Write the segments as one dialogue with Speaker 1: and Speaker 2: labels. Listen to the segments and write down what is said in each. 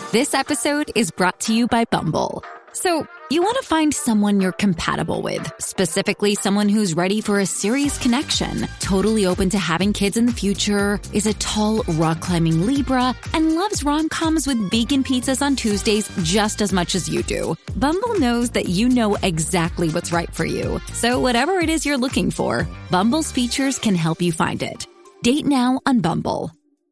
Speaker 1: This episode is brought to you by Bumble. So, you want to find someone you're compatible with, specifically someone who's ready for a serious connection, totally open to having kids in the future, is a tall, rock-climbing Libra, and loves rom-coms with vegan pizzas on Tuesdays just as much as you do. Bumble knows that you know exactly what's right for you. So whatever it is you're looking for, Bumble's features can help you find it. Date now on Bumble.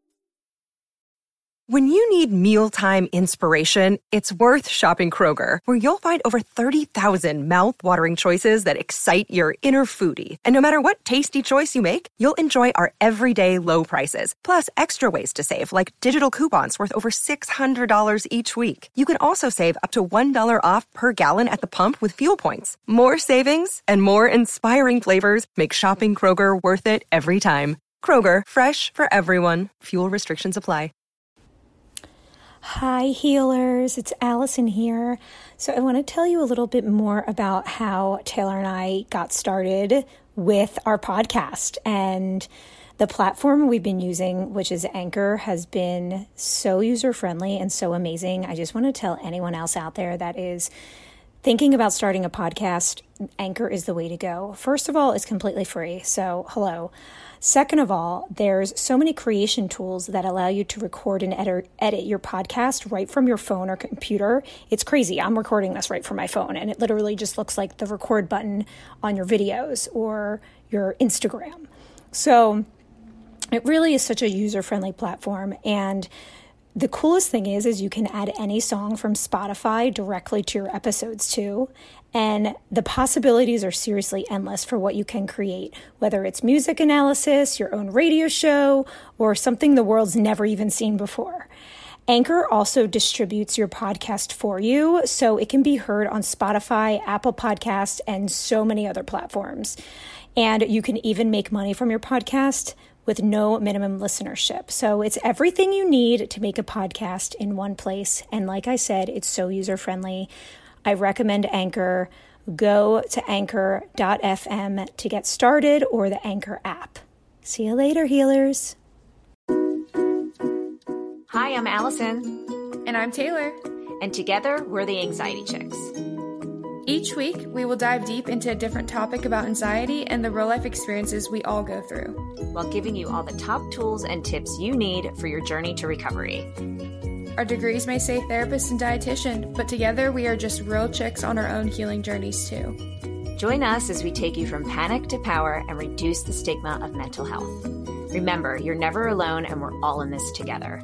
Speaker 2: When you need mealtime inspiration, it's worth shopping Kroger, where you'll find over 30,000 mouth-watering choices that excite your inner foodie. And no matter what tasty choice you make, you'll enjoy our everyday low prices, plus extra ways to save, like digital coupons worth over $600 each week. You can also save up to $1 off per gallon at the pump with fuel points. More savings and more inspiring flavors make shopping Kroger worth it every time. Kroger, fresh for everyone. Fuel restrictions apply.
Speaker 3: Hi healers, it's Allison here. So I want to tell you a little bit more about how Taylor and I got started with our podcast. And the platform we've been using, which is Anchor, has been so user-friendly and so amazing. I just want to tell anyone else out there that is thinking about starting a podcast, Anchor is the way to go. First of all, it's completely free, so hello. Second of all, there's so many creation tools that allow you to record and edit your podcast right from your phone or computer. It's crazy. I'm recording this right from my phone, and it literally just looks like the record button on your videos or your Instagram. So it really is such a user-friendly platform, and the coolest thing is you can add any song from Spotify directly to your episodes too. And the possibilities are seriously endless for what you can create, whether it's music analysis, your own radio show, or something the world's never even seen before. Anchor also distributes your podcast for you, so it can be heard on Spotify, Apple Podcasts, and so many other platforms. And you can even make money from your podcast with no minimum listenership. So it's everything you need to make a podcast in one place. And like I said, it's so user-friendly. I recommend Anchor. Go to anchor.fm to get started, or the Anchor app. See you later, healers.
Speaker 4: Hi, I'm Allison.
Speaker 5: And I'm Taylor.
Speaker 4: And together, we're the Anxiety Chicks.
Speaker 5: Each week, we will dive deep into a different topic about anxiety and the real-life experiences we all go through,
Speaker 4: while giving you all the top tools and tips you need for your journey to recovery.
Speaker 5: Our degrees may say therapist and dietitian, but together we are just real chicks on our own healing journeys too.
Speaker 4: Join us as we take you from panic to power and reduce the stigma of mental health. Remember, you're never alone, and we're all in this together.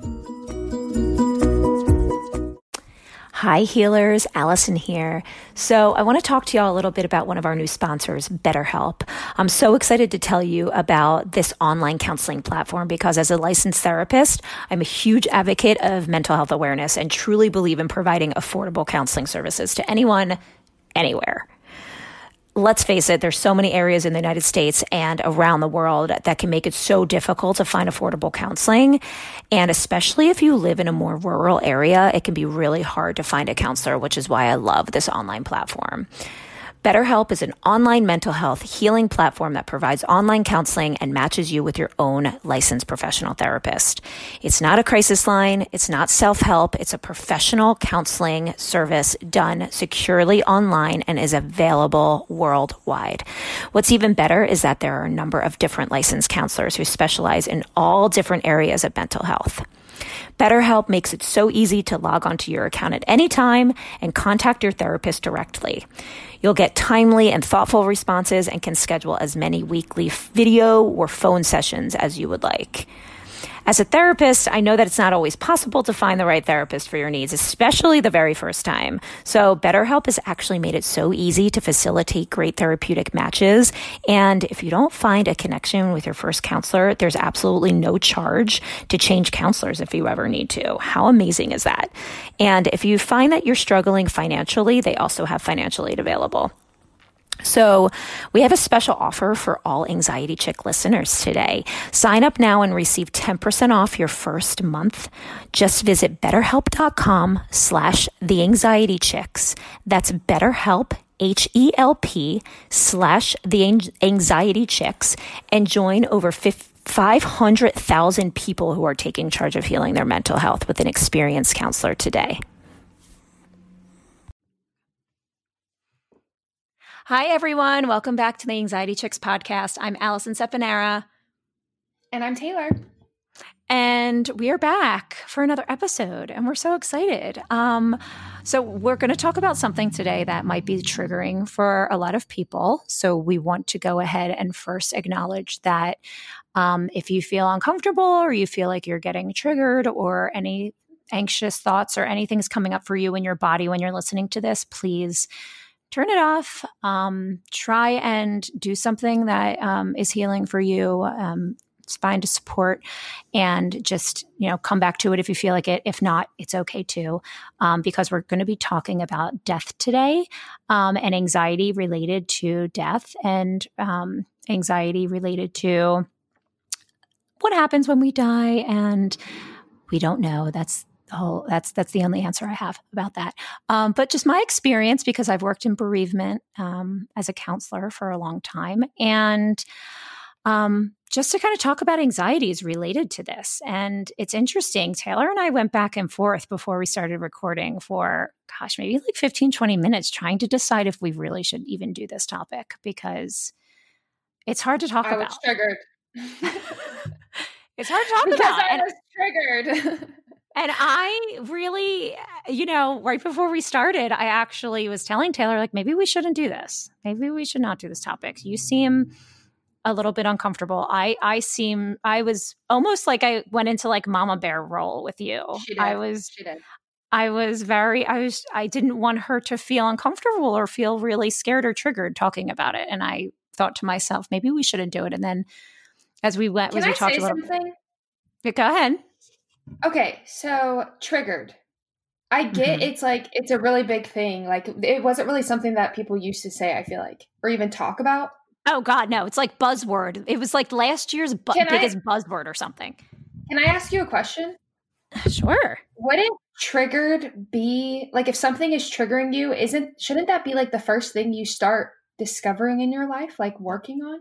Speaker 3: Hi healers, Allison here. So I want to talk to y'all a little bit about one of our new sponsors, BetterHelp. I'm so excited to tell you about this online counseling platform because as a licensed therapist, I'm a huge advocate of mental health awareness and truly believe in providing affordable counseling services to anyone, anywhere. Let's face it, there's so many areas in the United States and around the world that can make it so difficult to find affordable counseling. And especially if you live in a more rural area, it can be really hard to find a counselor, which is why I love this online platform. BetterHelp is an online mental health healing platform that provides online counseling and matches you with your own licensed professional therapist. It's not a crisis line. It's not self-help. It's a professional counseling service done securely online and is available worldwide. What's even better is that there are a number of different licensed counselors who specialize in all different areas of mental health. BetterHelp makes it so easy to log onto your account at any time and contact your therapist directly. You'll get timely and thoughtful responses and can schedule as many weekly video or phone sessions as you would like. As a therapist, I know that it's not always possible to find the right therapist for your needs, especially the very first time. So BetterHelp has actually made it so easy to facilitate great therapeutic matches. And if you don't find a connection with your first counselor, there's absolutely no charge to change counselors if you ever need to. How amazing is that? And if you find that you're struggling financially, they also have financial aid available. So we have a special offer for all Anxiety Chick listeners today. Sign up now and receive 10% off your first month. Just visit BetterHelp.com/theanxietychicks. That's BetterHelp, HELP /the Anxiety Chicks, and join over 500,000 people who are taking charge of healing their mental health with an experienced counselor today. Hi, everyone. Welcome back to the Anxiety Chicks podcast. I'm Allison Seponara.
Speaker 5: And I'm Taylor.
Speaker 3: And we are back for another episode, and we're so excited. So we're going to talk about something today that might be triggering for a lot of people. So we want to go ahead and first acknowledge that if you feel uncomfortable or you feel like you're getting triggered or any anxious thoughts or anything's coming up for you in your body when you're listening to this, please turn it off. Try and do something that is healing for you. Find a support and just, come back to it if you feel like it. If not, it's okay too, because we're going to be talking about death today, and anxiety related to death and anxiety related to what happens when we die. And we don't know. That's the only answer I have about that. But just my experience, because I've worked in bereavement as a counselor for a long time, and just to kind of talk about anxieties related to this. And it's interesting. Taylor and I went back and forth before we started recording for, maybe like 15, 20 minutes trying to decide if we really should even do this topic, because it's hard to talk about.
Speaker 5: I was triggered.
Speaker 3: It's hard to talk
Speaker 5: because
Speaker 3: about.
Speaker 5: I was triggered.
Speaker 3: And I really, right before we started, I actually was telling Taylor, like, maybe we shouldn't do this. Maybe we should not do this topic. You seem a little bit uncomfortable. I was almost like I went into like mama bear role with you.
Speaker 5: She did.
Speaker 3: I didn't want her to feel uncomfortable or feel really scared or triggered talking about it. And I thought to myself, maybe we shouldn't do it. And then as we went,
Speaker 5: Can
Speaker 3: as we
Speaker 5: I
Speaker 3: talked
Speaker 5: say
Speaker 3: about
Speaker 5: something?
Speaker 3: Go ahead.
Speaker 5: Okay, so triggered. I get it's like, it's a really big thing. Like, it wasn't really something that people used to say, I feel like, or even talk about.
Speaker 3: Oh, God, no. It's like buzzword. It was like last year's biggest buzzword or something.
Speaker 5: Can I ask you a question?
Speaker 3: Sure.
Speaker 5: Wouldn't triggered be, like, if something is triggering you, shouldn't that be like the first thing you start discovering in your life, like working on?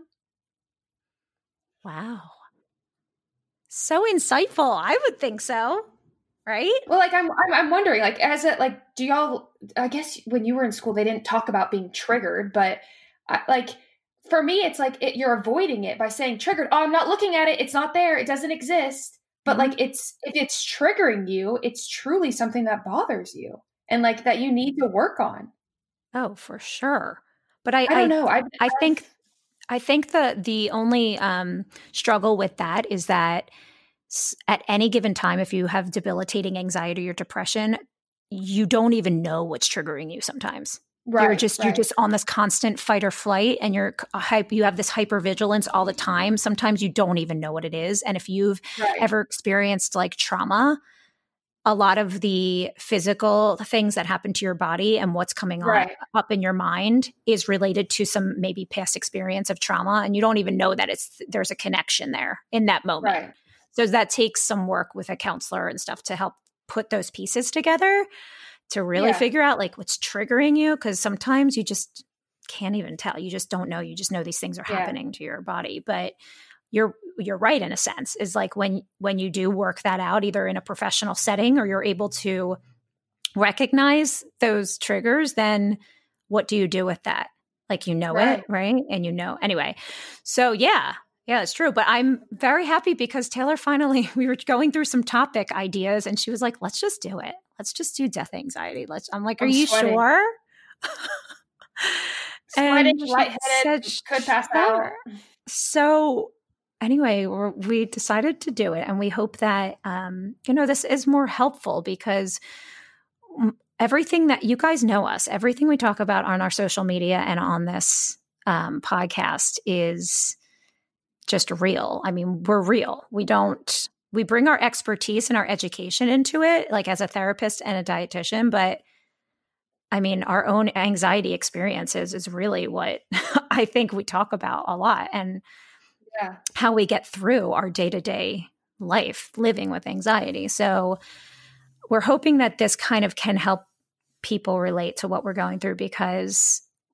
Speaker 3: Wow. So insightful. I would think so. Right?
Speaker 5: Well, like, I'm wondering, like, do y'all, I guess when you were in school, they didn't talk about being triggered, but for me, it's like you're avoiding it by saying triggered. Oh, I'm not looking at it. It's not there. It doesn't exist. But like, if it's triggering you, it's truly something that bothers you and like that you need to work on.
Speaker 3: Oh, for sure. But I
Speaker 5: don't know.
Speaker 3: I think the only struggle with that is that at any given time, if you have debilitating anxiety or depression, you don't even know what's triggering you sometimes. Right, you're just on this constant fight or flight, and you have this hypervigilance all the time. Sometimes you don't even know what it is. And if you've ever experienced like on a lot of the physical things that happen to your body and what's coming up in your mind is related to some maybe past experience of trauma. And you don't even know that there's a connection there in that moment. Right. So that takes some work with a counselor and stuff to help put those pieces together to really figure out like what's triggering you. Cause sometimes you just can't even tell. You just don't know. You just know these things are happening to your body. But you're right in a sense, is like when you do work that out, either in a professional setting or you're able to recognize those triggers, then what do you do with that? Like, it, right? And anyway. So yeah, it's true. But I'm very happy because Taylor finally, we were going through some topic ideas and she was like, let's just do it. Let's just do death anxiety. I'm like, are you sure?
Speaker 5: Sweating, lightheaded, could pass out.
Speaker 3: So anyway, we decided to do it, and we hope that, this is more helpful because everything that you guys know us, everything we talk about on our social media and on this podcast is just real. I mean, we're real. We bring our expertise and our education into it, like as a therapist and a dietitian, but I mean, our own anxiety experiences is really what I think we talk about a lot, and how we get through our day-to-day life living with anxiety. So we're hoping that this kind of can help people relate to what we're going through, because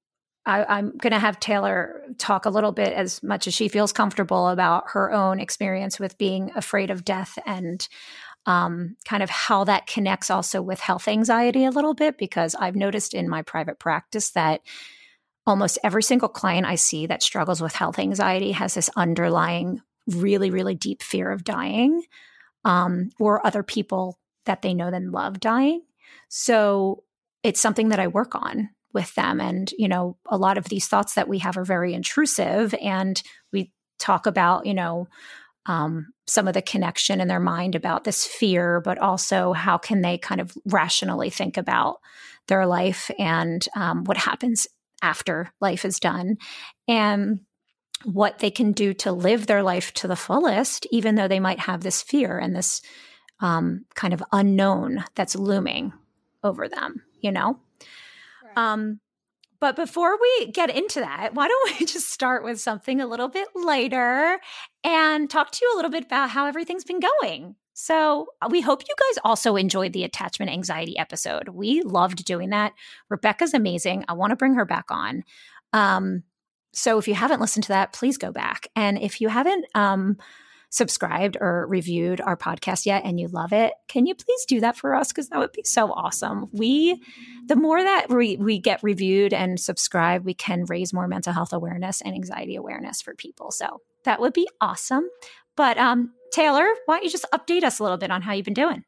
Speaker 3: I'm going to have Taylor talk a little bit, as much as she feels comfortable, about her own experience with being afraid of death and kind of how that connects also with health anxiety a little bit, because I've noticed in my private practice that almost every single client I see that struggles with health anxiety has this underlying really, really deep fear of dying, or other people that they know and love dying. So it's something that I work on with them. And, you know, a lot of these thoughts that we have are very intrusive, and we talk about, you know, some of the connection in their mind about this fear, but also how can they kind of rationally think about their life and what happens after life is done, and what they can do to live their life to the fullest, even though they might have this fear and this kind of unknown that's looming over them, you know? Right. But before we get into that, why don't we just start with something a little bit lighter and talk to you a little bit about how everything's been going. So we hope you guys also enjoyed the attachment anxiety episode. We loved doing that. Rebecca's amazing. I want to bring her back on. So if you haven't listened to that, please go back. And if you haven't subscribed or reviewed our podcast yet and you love it, can you please do that for us? Because that would be so awesome. The more that we get reviewed and subscribed, we can raise more mental health awareness and anxiety awareness for people. So that would be awesome. But Taylor, why don't you just update us a little bit on how you've been doing?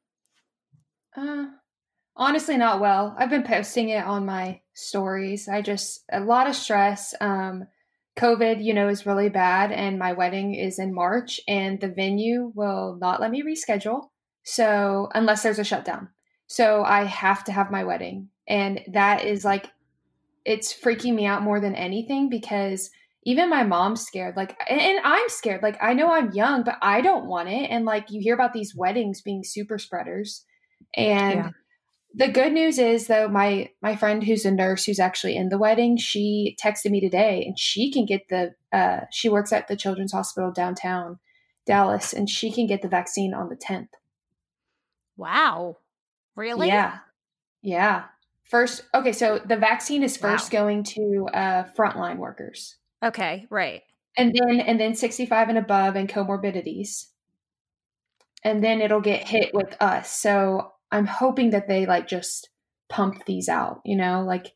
Speaker 5: Honestly, not well. I've been posting it on my stories. A lot of stress. COVID, you know, is really bad, and my wedding is in March, and the venue will not let me reschedule. So unless there's a shutdown. So I have to have my wedding. And that is like, it's freaking me out more than anything, because even my mom's scared, like, and I'm scared. Like, I know I'm young, but I don't want it. And like, you hear about these weddings being super spreaders. And the good news is, though, my friend who's a nurse who's actually in the wedding, she texted me today, and she can get she works at the Children's Hospital downtown Dallas, and she can get the vaccine on the 10th.
Speaker 3: Wow. Really?
Speaker 5: Yeah. Yeah. Okay, so the vaccine is first going to frontline workers.
Speaker 3: Okay, right.
Speaker 5: And then 65 and above and comorbidities. And then it'll get hit with us. So I'm hoping that they like just pump these out, you know, like,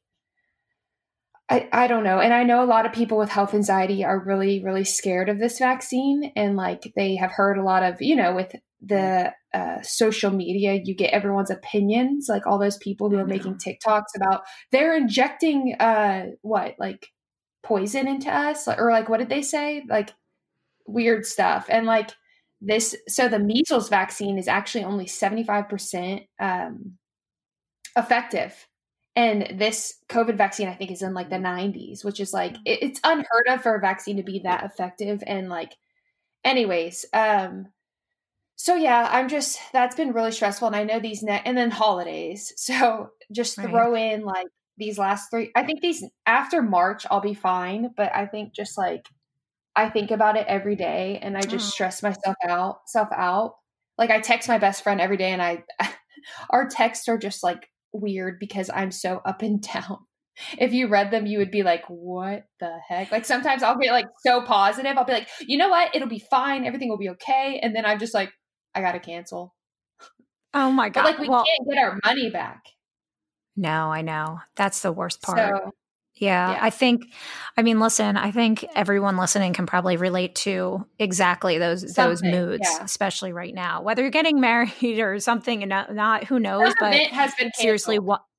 Speaker 5: I don't know. And I know a lot of people with health anxiety are really, really scared of this vaccine. And like, they have heard a lot of, you know, with the social media, you get everyone's opinions, like all those people who are making TikToks about they're injecting like poison into us, or like, what did they say? Like weird stuff. And like, so the measles vaccine is actually only 75% effective. And this COVID vaccine, I think, is in like the 90s, which is like, it's unheard of for a vaccine to be that effective. And like, anyways, so yeah, that's been really stressful. And I know and then holidays. So just throw in like these last 3, I think after March, I'll be fine. But I think just like, I think about it every day, and I just stress myself out. Like, I text my best friend every day, and our texts are just like weird because I'm so up and down. If you read them, you would be like, what the heck? Like, sometimes I'll get like so positive. I'll be like, you know what? It'll be fine. Everything will be okay. And then I'm just like, I got to cancel.
Speaker 3: Oh my God.
Speaker 5: But like, we can't get our money back.
Speaker 3: No, I know. That's the worst part.
Speaker 5: So,
Speaker 3: yeah. I think everyone listening can probably relate to exactly those moods, especially right now, whether you're getting married or something and not who knows, but
Speaker 5: it has been
Speaker 3: seriously,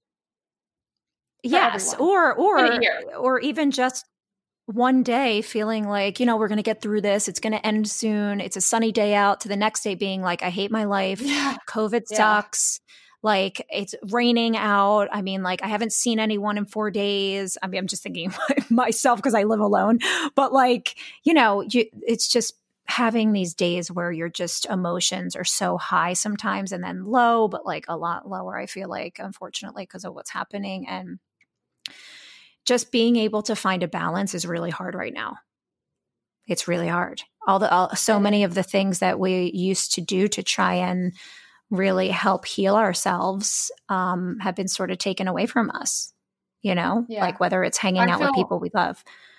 Speaker 3: yes. Or even just one day feeling like, you know, we're going to get through this. It's going to end soon. It's a sunny day out, to the next day being like, I hate my life. Yeah. COVID sucks. Like, it's raining out. I mean, like, I haven't seen anyone in 4 days. I mean, I'm just thinking myself because I live alone. But like, you know, it's just having these days where your just emotions are so high sometimes, and then low, but like a lot lower, I feel like, unfortunately, because of what's happening. And just being able to find a balance is really hard right now. It's really hard. So many of the things that we used to do to try and really help heal ourselves have been sort of taken away from us, like whether it's hanging out with people we love.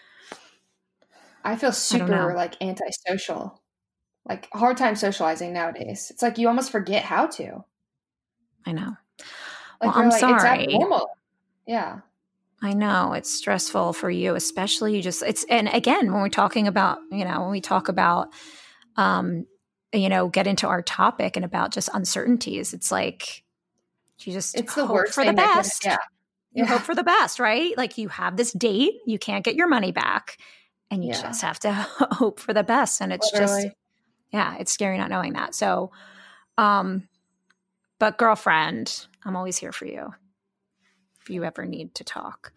Speaker 5: I feel super like antisocial, like hard time socializing nowadays. It's like you almost forget how to.
Speaker 3: I know.
Speaker 5: Like,
Speaker 3: well, I'm sorry. It's
Speaker 5: abnormal. Yeah.
Speaker 3: I know it's stressful for you, especially and again, when we're talking about, when we talk about, get into our topic and about just uncertainties, it's like, you just
Speaker 5: it's the
Speaker 3: hope
Speaker 5: worst
Speaker 3: for the best. You
Speaker 5: Yeah.
Speaker 3: hope for the best, right? Like you have this date, you can't get your money back and you just have to hope for the best. And it's
Speaker 5: literally.
Speaker 3: it's scary not knowing that. So, but girlfriend, I'm always here for you if you ever need to talk.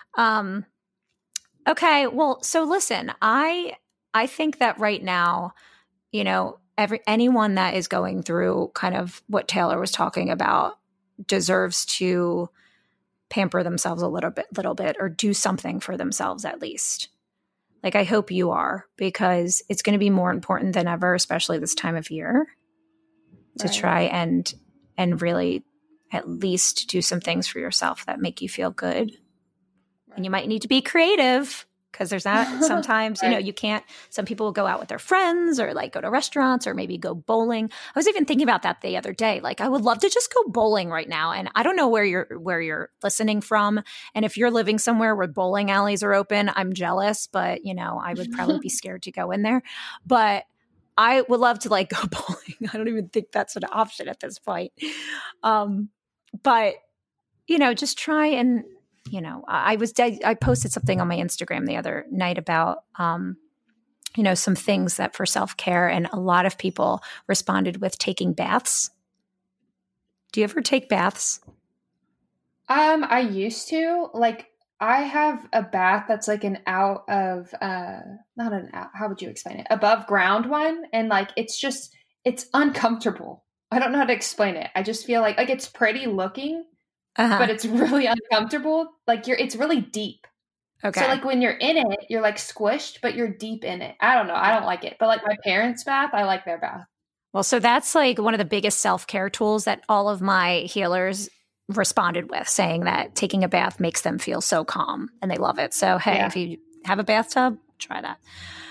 Speaker 3: Okay. Well, so listen, I think that right now, anyone that is going through kind of what Taylor was talking about deserves to pamper themselves a little bit, or do something for themselves at least. Like, I hope you are, because it's going to be more important than ever, especially this time of year, to try and really at least do some things for yourself that make you feel good. Right. And you might need to be creative, because there's not sometimes, you can't, some people will go out with their friends or like go to restaurants or maybe go bowling. I was even thinking about that the other day. Like, I would love to just go bowling right now. And I don't know where you're listening from. And if you're living somewhere where bowling alleys are open, I'm jealous, but I would probably be scared to go in there. But I would love to like go bowling. I don't even think that's an option at this point. But, just try and, I posted something on my Instagram the other night about, some things that for self-care, and a lot of people responded with taking baths. Do you ever take baths?
Speaker 5: I used to. Like, I have a bath that's like an out of, not an out, how would you explain it? Above ground one. And like, it's uncomfortable. I don't know how to explain it. I just feel like it's pretty looking, but it's really uncomfortable. Like it's really deep. Okay. So like when you're in it, you're like squished, but you're deep in it. I don't know. I don't like it. But like my parents' bath, I like their bath.
Speaker 3: Well, so that's like one of the biggest self-care tools that all of my healers responded with, saying that taking a bath makes them feel so calm and they love it. So, hey, if you have a bathtub, try that.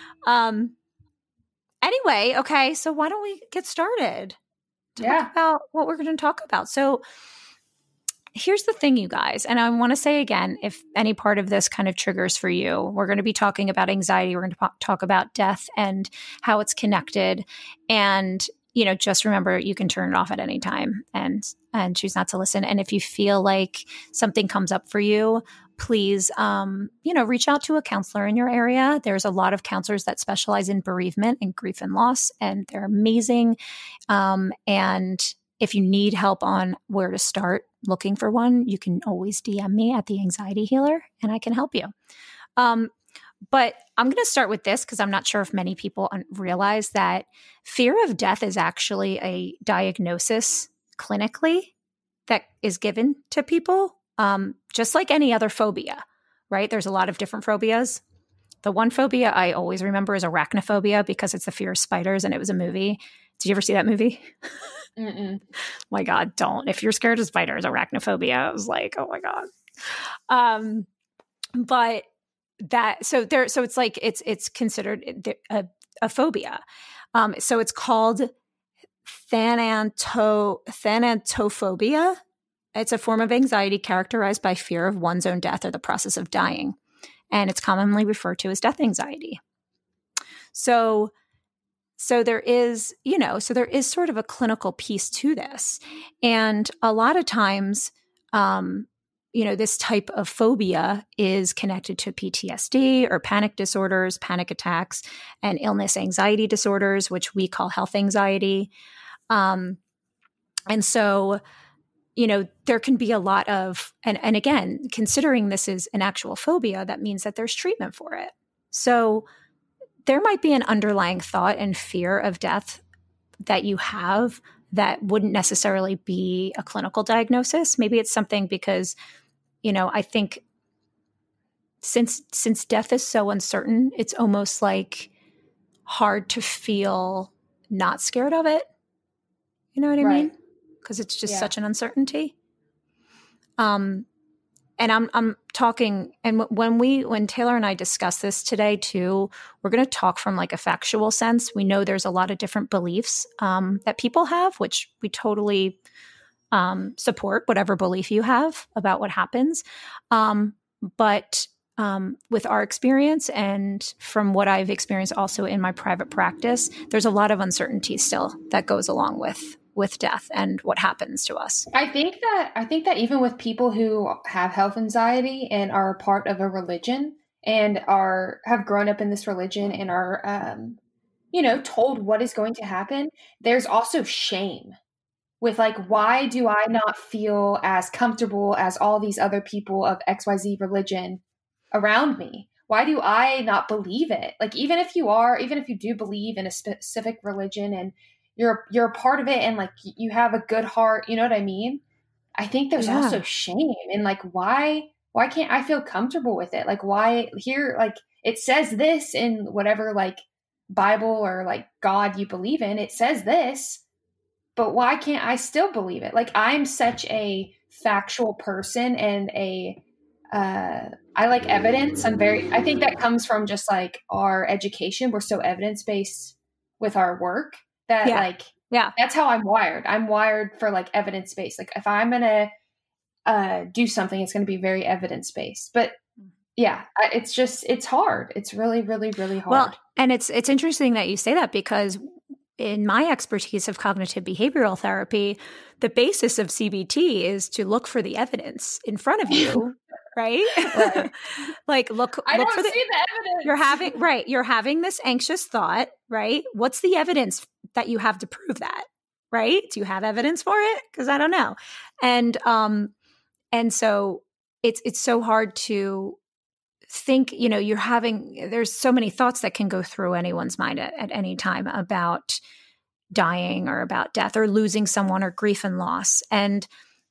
Speaker 3: Anyway, okay. So why don't we get started? Talk about what we're going to talk about. So here's the thing, you guys, and I want to say again, if any part of this kind of triggers for you, we're going to be talking about anxiety. We're going to talk about death and how it's connected. And, just remember, you can turn it off at any time and choose not to listen. And if you feel like something comes up for you, please, reach out to a counselor in your area. There's a lot of counselors that specialize in bereavement and grief and loss, and they're amazing. And if you need help on where to start looking for one, you can always DM me at The Anxiety Healer and I can help you. But I'm going to start with this because I'm not sure if many people realize that fear of death is actually a diagnosis clinically that is given to people, just like any other phobia, right? There's a lot of different phobias. The one phobia I always remember is arachnophobia because it's the fear of spiders, and it was a movie. Did you ever see that movie?
Speaker 5: Mm-mm.
Speaker 3: My God, don't. If you're scared of spiders, arachnophobia, I was like, oh my God. But so it's like, it's considered a phobia. So it's called thanatophobia. It's a form of anxiety characterized by fear of one's own death or the process of dying. And it's commonly referred to as death anxiety. So there is, sort of a clinical piece to this. And a lot of times, this type of phobia is connected to PTSD or panic disorders, panic attacks, and illness anxiety disorders, which we call health anxiety. And so, there can be a lot of, and again, considering this is an actual phobia, that means that there's treatment for it. So there might be an underlying thought and fear of death that you have that wouldn't necessarily be a clinical diagnosis. Maybe it's something because, I think since death is so uncertain, it's almost like hard to feel not scared of it. You know what I mean? Because it's just such an uncertainty. and I'm talking, and when Taylor and I discuss this today too, we're going to talk from like a factual sense. We know there's a lot of different beliefs that people have, which we totally support whatever belief you have about what happens. But with our experience and from what I've experienced also in my private practice, there's a lot of uncertainty still that goes along with death and what happens to us.
Speaker 5: I think that even with people who have health anxiety and are a part of a religion and have grown up in this religion and are, told what is going to happen, there's also shame with like, why do I not feel as comfortable as all these other people of XYZ religion around me? Why do I not believe it? Like, even if you do believe in a specific religion and you're a part of it and like you have a good heart, you know what I mean? I think there's also shame and like, why can't I feel comfortable with it? Like, why here, like it says this in whatever like Bible or like God you believe in, it says this, but why can't I still believe it? Like, I'm such a factual person and I like evidence. I think that comes from just like our education. We're so evidence-based with our work that that's how I'm wired. I'm wired for like evidence-based. Like if I'm going to do something, it's going to be very evidence-based. But yeah, it's hard. It's really, really, really hard.
Speaker 3: Well, and it's interesting that you say that because in my expertise of cognitive behavioral therapy, the basis of CBT is to look for the evidence in front of you, right? Like look for the evidence. You're having this anxious thought, right? What's the evidence that you have to prove that, right? Do you have evidence for it? Because I don't know. And so it's so hard to think, there's so many thoughts that can go through anyone's mind at any time about dying or about death or losing someone or grief and loss. And,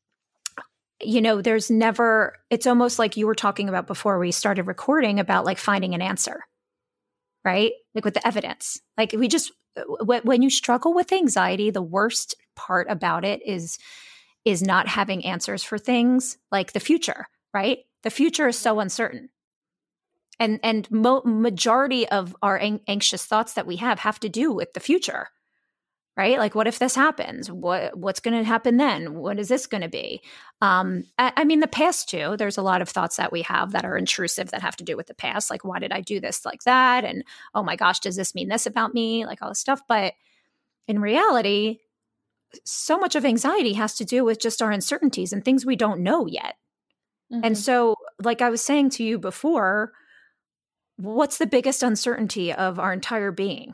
Speaker 3: it's almost like you were talking about before we started recording about like finding an answer, right? Like with the evidence, like when you struggle with anxiety, the worst part about it is not having answers for things like the future, right? The future is so uncertain. And majority of our anxious thoughts that we have to do with the future, right? Like, what if this happens? What's going to happen then? What is this going to be? I mean, the past too, there's a lot of thoughts that we have that are intrusive that have to do with the past. Like, why did I do this like that? And, oh my gosh, does this mean this about me? Like all this stuff. But in reality, so much of anxiety has to do with just our uncertainties and things we don't know yet. Mm-hmm. And so, like I was saying to you before, what's the biggest uncertainty of our entire being?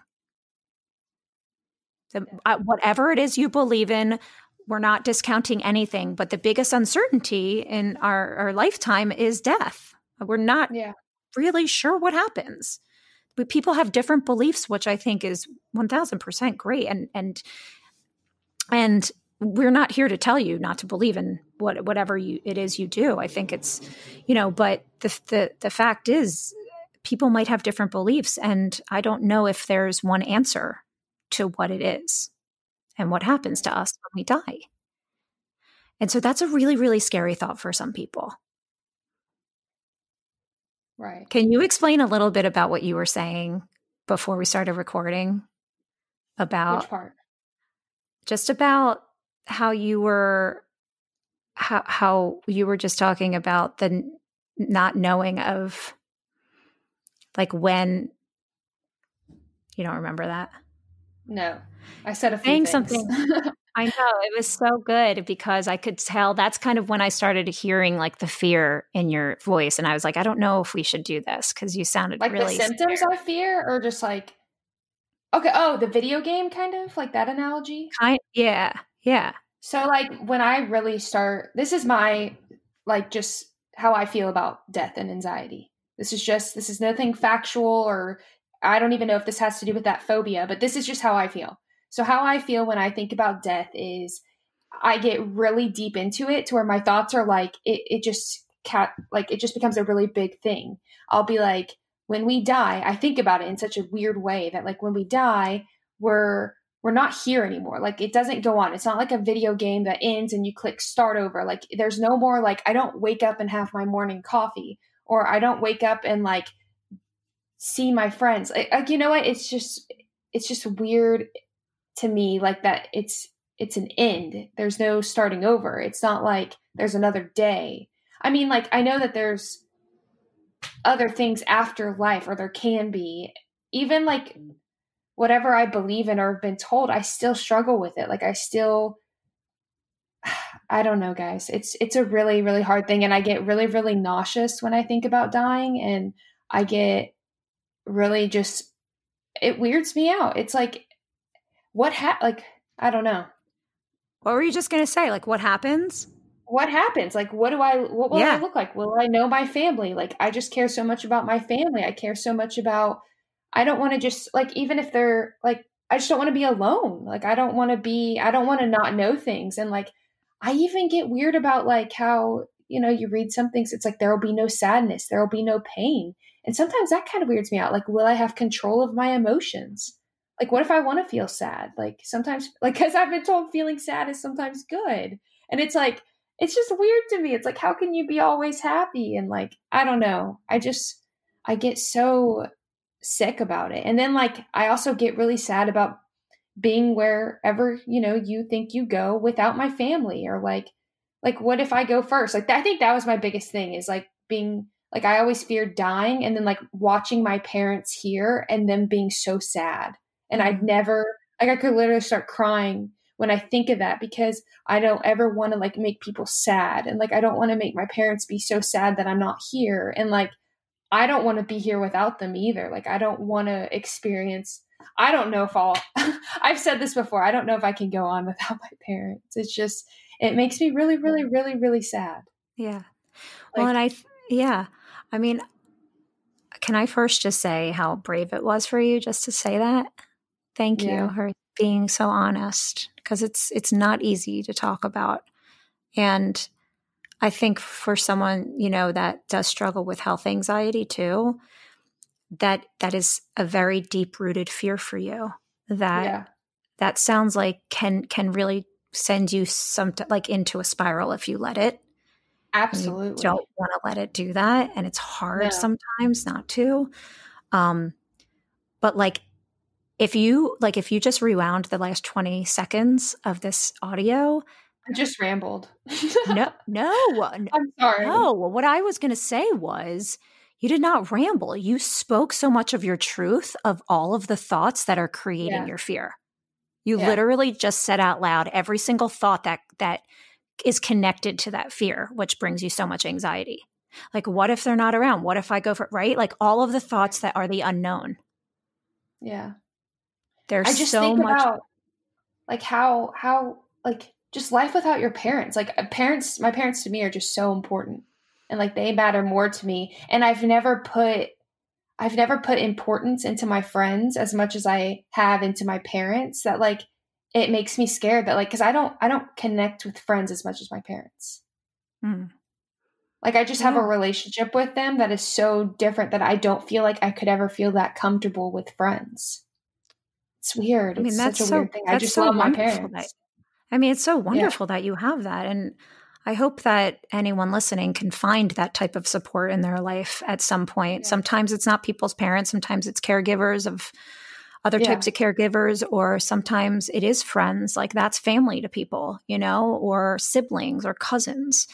Speaker 3: Whatever it is you believe in, we're not discounting anything, but the biggest uncertainty in our lifetime is death. We're not really sure what happens. But people have different beliefs, which I think is 1000% great. And we're not here to tell you not to believe in whatever it is you do. I think it's, but the fact is, people might have different beliefs, and I don't know if there's one answer to what it is and what happens to us when we die. And so that's a really, really scary thought for some people.
Speaker 5: Right.
Speaker 3: Can you explain a little bit about what you were saying before we started recording about
Speaker 5: which part?
Speaker 3: Just about how you were just talking about the not knowing of like when. You don't remember that?
Speaker 5: No, I said a few things.
Speaker 3: Something. I know, it was so good because I could tell that's kind of when I started hearing like the fear in your voice, and I was like, I don't know if we should do this because you sounded
Speaker 5: like
Speaker 3: really
Speaker 5: the symptoms
Speaker 3: scared.
Speaker 5: of fear, or just like the video game kind of like that analogy.
Speaker 3: Yeah.
Speaker 5: So like when I really start, this is my like just how I feel about death and anxiety. This is nothing factual, or I don't even know if this has to do with that phobia, but this is just how I feel. So how I feel when I think about death is I get really deep into it to where my thoughts are like, it just becomes a really big thing. I'll be like, when we die, I think about it in such a weird way that like when we die, we're we're not here anymore. Like it doesn't go on. It's not like a video game that ends and you click start over. Like there's no more like I don't wake up and have my morning coffee, or I don't wake up and like see my friends. Like you know what? It's just weird to me like that it's an end. There's no starting over. It's not like there's another day. I mean, like I know that there's other things after life, or there can be. Even like whatever I believe in or have been told, I still struggle with it. Like I don't know, guys. It's a really, really hard thing. And I get really, really nauseous when I think about dying, and I get really it weirds me out. It's like, like, I don't know.
Speaker 3: What were you just going to say? Like, what happens?
Speaker 5: What happens? Like, what will I look like? Will I know my family? Like, I just care so much about my family. I care so much about, I don't want to just like, even if they're like, I just don't want to be alone. Like, I don't want to not know things. And like, I even get weird about like how, you read some things, it's like, there will be no sadness. There will be no pain. And sometimes that kind of weirds me out. Like, will I have control of my emotions? Like, what if I want to feel sad? Like sometimes, like, cause I've been told feeling sad is sometimes good. And it's like, it's just weird to me. It's like, how can you be always happy? And like, I don't know. I get so sick about it. And then like, I also get really sad about being wherever, you think you go without my family, or like, what if I go first? Like, I think that was my biggest thing, is like being like, I always feared dying and then like watching my parents here and them being so sad. And I'd never, like, I could literally start crying when I think of that, because I don't ever want to like make people sad. And like, I don't want to make my parents be so sad that I'm not here. And like, I don't want to be here without them either. Like, I don't want to experience, I don't know if I've said this before, I don't know if I can go on without my parents. It's just, it makes me really, really, really, really sad.
Speaker 3: Yeah. Well, and I mean, can I first just say how brave it was for you just to say that? Thank you for being so honest, because it's not easy to talk about. And I think for someone, that does struggle with health anxiety too, that is a very deep rooted fear for you that sounds like can really send you like into a spiral if you let it.
Speaker 5: Absolutely.
Speaker 3: You don't want to let it do that. And it's hard sometimes not to. But like, if you just rewound the last 20 seconds of this audio.
Speaker 5: I just rambled.
Speaker 3: No.
Speaker 5: I'm sorry.
Speaker 3: No, what I was going to say was, you did not ramble. You spoke so much of your truth, of all of the thoughts that are creating your fear. You literally just said out loud every single thought that is connected to that fear, which brings you so much anxiety. Like, what if they're not around? What if I go for it? Right? Like all of the thoughts that are the unknown.
Speaker 5: Yeah.
Speaker 3: There's
Speaker 5: I just
Speaker 3: so
Speaker 5: think
Speaker 3: much
Speaker 5: about like how like just life without your parents. Like my parents to me are just so important, and like they matter more to me. And I've never put importance into my friends as much as I have into my parents, that like it makes me scared that like, cause I don't connect with friends as much as my parents. Like I just have a relationship with them that is so different that I don't feel like I could ever feel that comfortable with friends. It's weird.
Speaker 3: I mean,
Speaker 5: it's
Speaker 3: that's
Speaker 5: such a
Speaker 3: so
Speaker 5: weird thing. I just love my parents.
Speaker 3: It's so wonderful that you have that. And I hope that anyone listening can find that type of support in their life at some point. Yeah. Sometimes it's not people's parents. Sometimes it's caregivers of other types of caregivers, or sometimes it is friends. Like that's family to people, or siblings or cousins.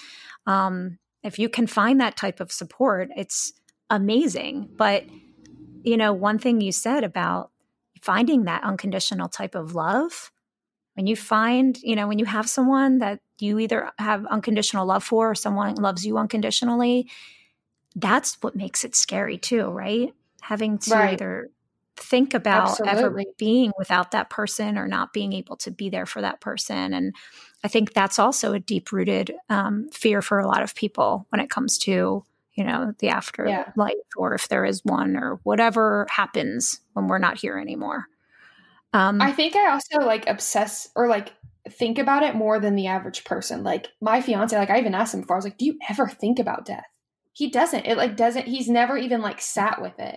Speaker 3: If you can find that type of support, it's amazing. But, one thing you said about finding that unconditional type of love, when you find, when you have someone that you either have unconditional love for, or someone loves you unconditionally, that's what makes it scary too, right? Having to either think about ever being without that person or not being able to be there for that person. And I think that's also a deep-rooted fear for a lot of people when it comes to, the afterlife, or if there is one, or whatever happens when we're not here anymore.
Speaker 5: I think I also like obsess or like think about it more than the average person. Like my fiance, like I even asked him before, I was like, do you ever think about death? He doesn't. He's never even like sat with it.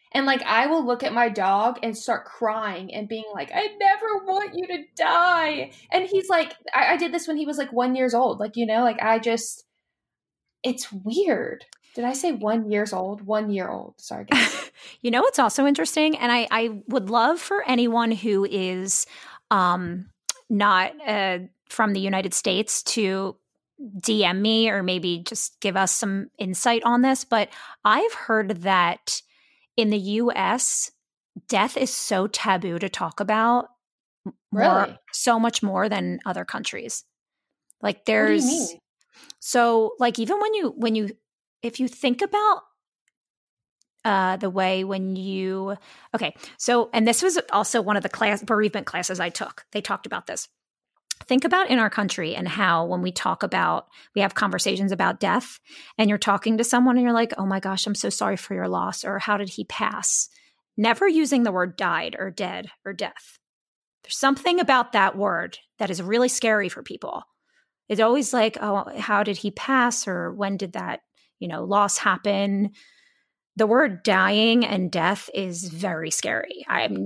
Speaker 5: And like, I will look at my dog and start crying and being like, I never want you to die. And he's like, I did this when he was like 1 year old. Like, like it's weird. Did I say 1 year old? 1 year old. Sorry, guys.
Speaker 3: It's also interesting. And I would love for anyone who is not from the United States to DM me or maybe just give us some insight on this. But I've heard that in the US, death is so taboo to talk about.
Speaker 5: Really?
Speaker 3: So much more than other countries. Like
Speaker 5: there's, what do you mean?
Speaker 3: So like even if you think about the way so, and this was also one of the bereavement classes I took. They talked about this. Think about in our country and how when we have conversations about death and you're talking to someone and you're like, oh my gosh, I'm so sorry for your loss, or how did he pass? Never using the word died or dead or death. There's something about that word that is really scary for people. It's always like, oh, how did he pass? Or when did that, loss happen? The word dying and death is very scary.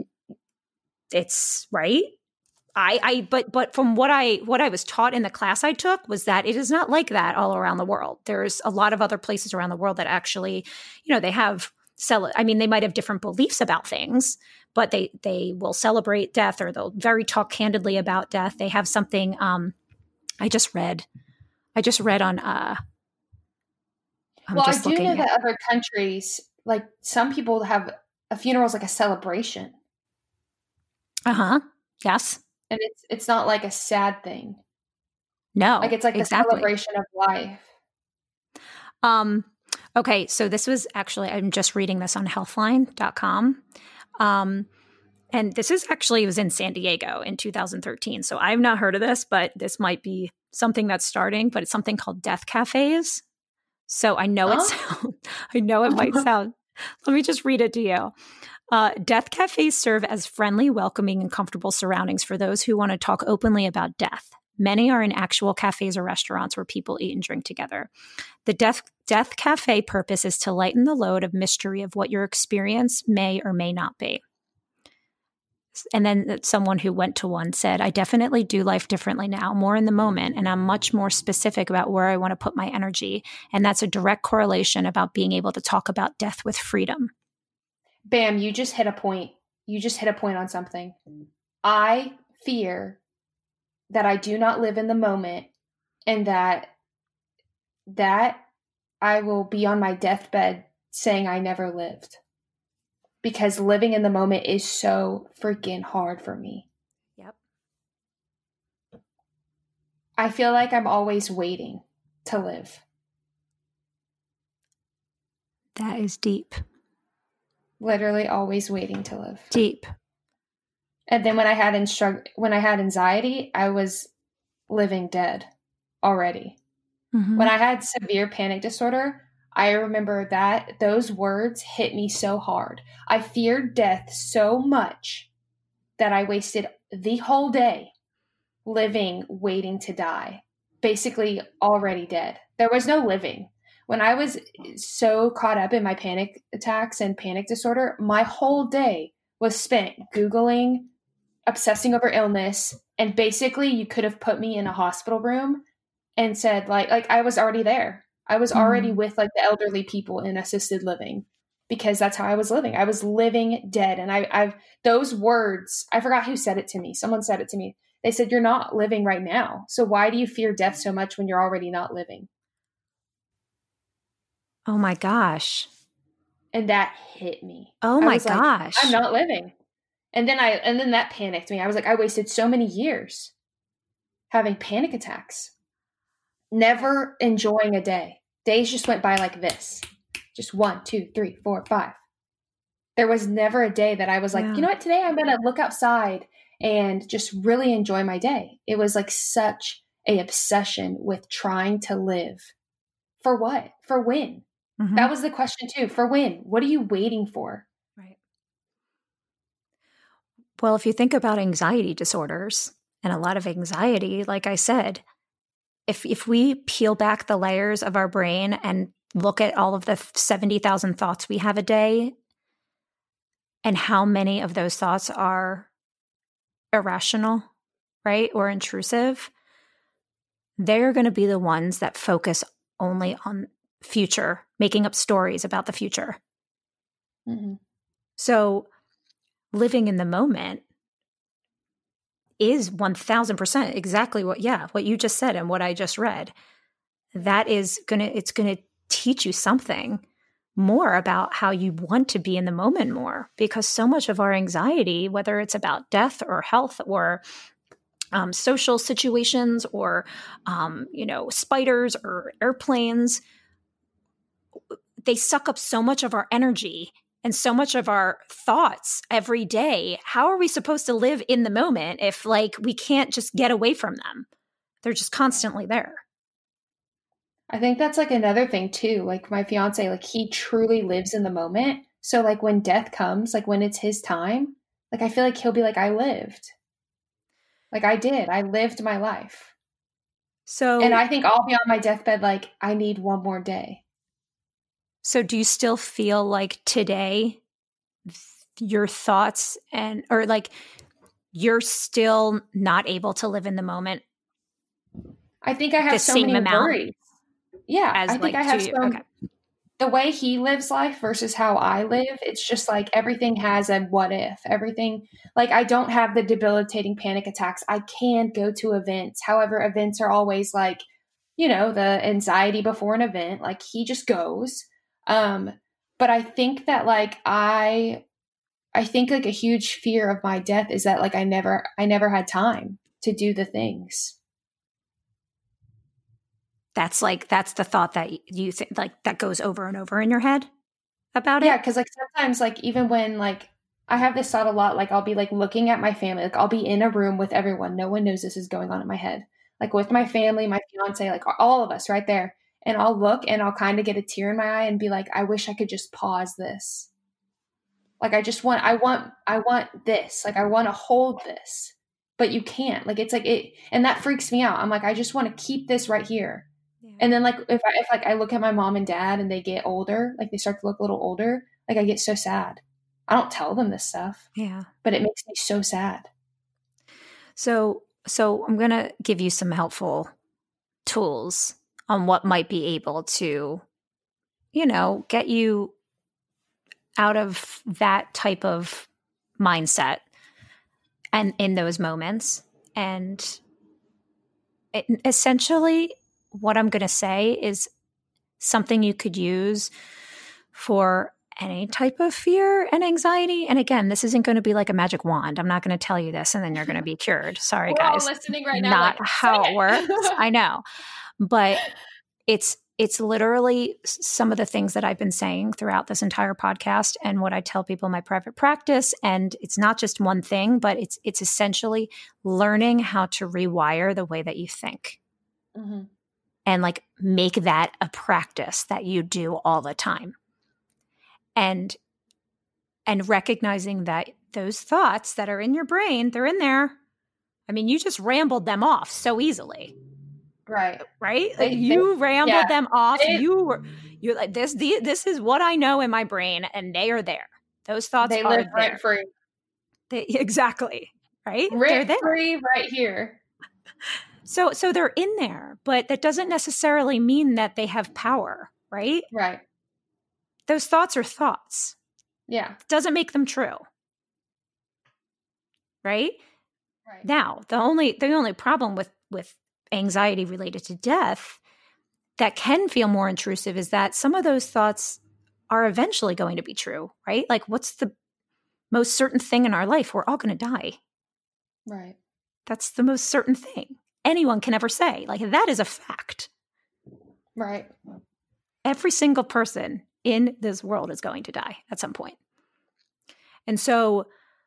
Speaker 3: It's right. But from what I was taught in the class I took was that it is not like that all around the world. There's a lot of other places around the world that actually, they have they might have different beliefs about things, but they will celebrate death, or they'll very talk candidly about death. They have something I just read on
Speaker 5: I do know that other countries, like some people have a funeral is like a celebration.
Speaker 3: Yes.
Speaker 5: And it's not like a sad thing.
Speaker 3: No.
Speaker 5: Like it's like
Speaker 3: exactly.
Speaker 5: a celebration of life.
Speaker 3: Okay, so this was actually, I'm just reading this on healthline.com. And this is actually, it was in San Diego in 2013. So I've not heard of this, but this might be something that's starting, but it's something called death cafes. So I know I know it might sound, let me just read it to you. Death cafes serve as friendly, welcoming, and comfortable surroundings for those who want to talk openly about death. Many are in actual cafes or restaurants where people eat and drink together. The death cafe purpose is to lighten the load of mystery of what your experience may or may not be. And then someone who went to one said, I definitely do life differently now, more in the moment, and I'm much more specific about where I want to put my energy. And that's a direct correlation about being able to talk about death with freedom.
Speaker 5: Bam, you just hit a point. You just hit a point on something. I fear that I do not live in the moment, and that I will be on my deathbed saying I never lived. Because living in the moment is so freaking hard for me.
Speaker 3: Yep.
Speaker 5: I feel like I'm always waiting to live.
Speaker 3: That is deep.
Speaker 5: Literally always waiting to live.
Speaker 3: Deep.
Speaker 5: And then when I had anxiety, I was living dead already. Mm-hmm. When I had severe panic disorder, I remember that those words hit me so hard. I feared death so much that I wasted the whole day living, waiting to die, basically already dead. There was no living. When I was so caught up in my panic attacks and panic disorder, my whole day was spent Googling, obsessing over illness, and basically you could have put me in a hospital room and said like I was already there. I was already with like the elderly people in assisted living, because that's how I was living. I was living dead. And I've those words, I forgot who said it to me. Someone said it to me. They said, you're not living right now. So why do you fear death so much when you're already not living?
Speaker 3: Oh my gosh.
Speaker 5: And that hit me.
Speaker 3: Oh my gosh.
Speaker 5: Like, I'm not living. And then that panicked me. I was like, I wasted so many years having panic attacks, never enjoying a day. Days just went by like this. Just 1, 2, 3, 4, 5. There was never a day that I was like, you know what, today I'm going to look outside and just really enjoy my day. It was like such a obsession with trying to live. For what? For when? Mm-hmm. That was the question too. For when? What are you waiting for?
Speaker 3: Right. Well, if you think about anxiety disorders and a lot of anxiety, like I said, if we peel back the layers of our brain and look at all of the 70,000 thoughts we have a day, and how many of those thoughts are irrational, right? Or intrusive, they're going to be the ones that focus only on future, making up stories about the future.
Speaker 5: Mm-hmm.
Speaker 3: So living in the moment is 1000% exactly what you just said and what I just read. That is it's going to teach you something more about how you want to be in the moment more, because so much of our anxiety, whether it's about death or health or social situations or, spiders or airplanes, they suck up so much of our energy and so much of our thoughts every day. How are we supposed to live in the moment if we can't just get away from them? They're just constantly there.
Speaker 5: I think that's another thing too. My fiance, he truly lives in the moment. So when death comes, when it's his time, I feel like he'll be I lived. I lived my life.
Speaker 3: So,
Speaker 5: and I think I'll be on my deathbed I need one more day.
Speaker 3: So do you still feel like today your thoughts or you're still not able to live in the moment?
Speaker 5: I think I have so many worries. Yeah, I think I have the way he lives life versus how I live. It's just everything has a what if. Everything, I don't have the debilitating panic attacks. I can go to events. However, events are always the anxiety before an event. He just goes. But I think that I think a huge fear of my death is that I never had time to do the things.
Speaker 3: That's the thought that you think that goes over and over in your head about it.
Speaker 5: Yeah, because sometimes even when I have this thought a lot, I'll be looking at my family, I'll be in a room with everyone. No one knows this is going on in my head. With my family, my fiance, all of us right there. And I'll look and I'll kind of get a tear in my eye and be I wish I could just pause this. I want this. I want to hold this, but you can't. It's it, and that freaks me out. I'm I just want to keep this right here. Yeah. And then if I look at my mom and dad and they get older, they start to look a little older, I get so sad. I don't tell them this stuff.
Speaker 3: Yeah.
Speaker 5: But it makes me so sad.
Speaker 3: So I'm going to give you some helpful tools on what might be able to, get you out of that type of mindset and in those moments. And essentially what I'm going to say is something you could use for any type of fear and anxiety. And again, this isn't going to be like a magic wand. I'm not going to tell you this and then you're going to be cured. Sorry,
Speaker 5: We're
Speaker 3: guys.
Speaker 5: All listening right now.
Speaker 3: Not how it works. I know. But it's literally some of the things that I've been saying throughout this entire podcast and what I tell people in my private practice. And it's not just one thing, but it's essentially learning how to rewire the way that you think.
Speaker 5: Mm-hmm.
Speaker 3: And make that a practice that you do all the time. And recognizing that those thoughts that are in your brain, they're in there. I mean, you just rambled them off so easily.
Speaker 5: Right.
Speaker 3: You rambled them off. You're like, this is what I know in my brain, and they are there. Those thoughts
Speaker 5: they
Speaker 3: are
Speaker 5: live
Speaker 3: there.
Speaker 5: Rent free.
Speaker 3: Exactly. Right?
Speaker 5: Rent free right here.
Speaker 3: So they're in there, but that doesn't necessarily mean that they have power, right?
Speaker 5: Right.
Speaker 3: Those thoughts are thoughts.
Speaker 5: Yeah.
Speaker 3: It doesn't make them true. Right?
Speaker 5: Right.
Speaker 3: Now, the only problem with anxiety related to death that can feel more intrusive is that some of those thoughts are eventually going to be true, right? What's the most certain thing in our life? We're all going to die.
Speaker 5: Right.
Speaker 3: That's the most certain thing anyone can ever say. That is a fact.
Speaker 5: Right.
Speaker 3: Every single person in this world is going to die at some point. And so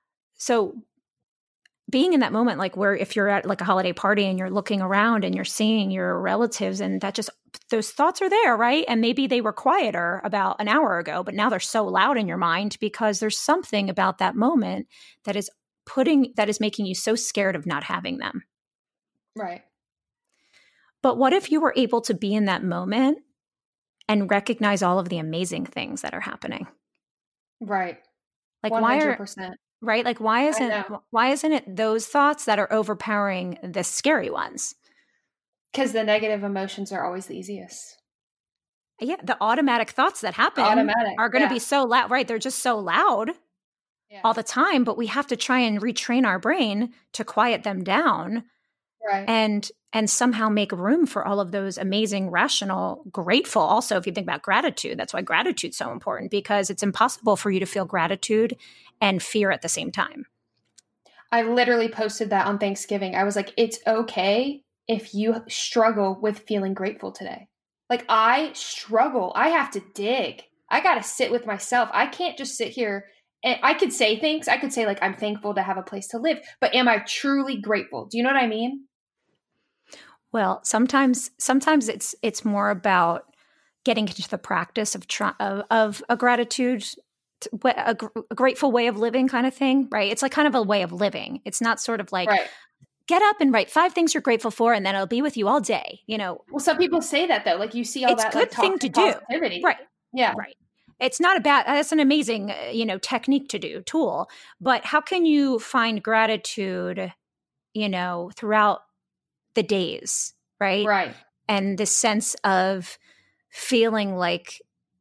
Speaker 3: being in that moment, where if you're at a holiday party and you're looking around and you're seeing your relatives and those thoughts are there, right? And maybe they were quieter about an hour ago, but now they're so loud in your mind because there's something about that moment that is making you so scared of not having them.
Speaker 5: Right.
Speaker 3: But what if you were able to be in that moment and recognize all of the amazing things that are happening?
Speaker 5: Right.
Speaker 3: Like
Speaker 5: 100%.
Speaker 3: right? Like why isn't it those thoughts that are overpowering the scary ones?
Speaker 5: Because the negative emotions are always the easiest.
Speaker 3: Yeah, the automatic thoughts that happen are going to be so loud, right? They're just so loud all the time, but we have to try and retrain our brain to quiet them down,
Speaker 5: right?
Speaker 3: And somehow make room for all of those amazing, rational, grateful. Also, if you think about gratitude, that's why gratitude's so important, because it's impossible for you to feel gratitude and fear at the same time.
Speaker 5: I literally posted that on Thanksgiving. I was like, it's okay if you struggle with feeling grateful today. Like, I struggle. I have to dig. I got to sit with myself. I can't just sit here and I could say things. I could say, like, I'm thankful to have a place to live, but am I truly grateful? Do you know what I mean?
Speaker 3: Well, sometimes it's more about getting into the practice of a gratitude, a grateful way of living kind of thing, right? It's like kind of a way of living. It's not sort of like, get up and write 5 things you're grateful for, and then it'll be with you all day, you know?
Speaker 5: Well, some people say that though. Like, you see all that,
Speaker 3: it's a good thing to do. Right.
Speaker 5: Yeah.
Speaker 3: Right. It's not that's an amazing, technique to do, tool. But how can you find gratitude, throughout the days, right?
Speaker 5: Right.
Speaker 3: And this sense of feeling like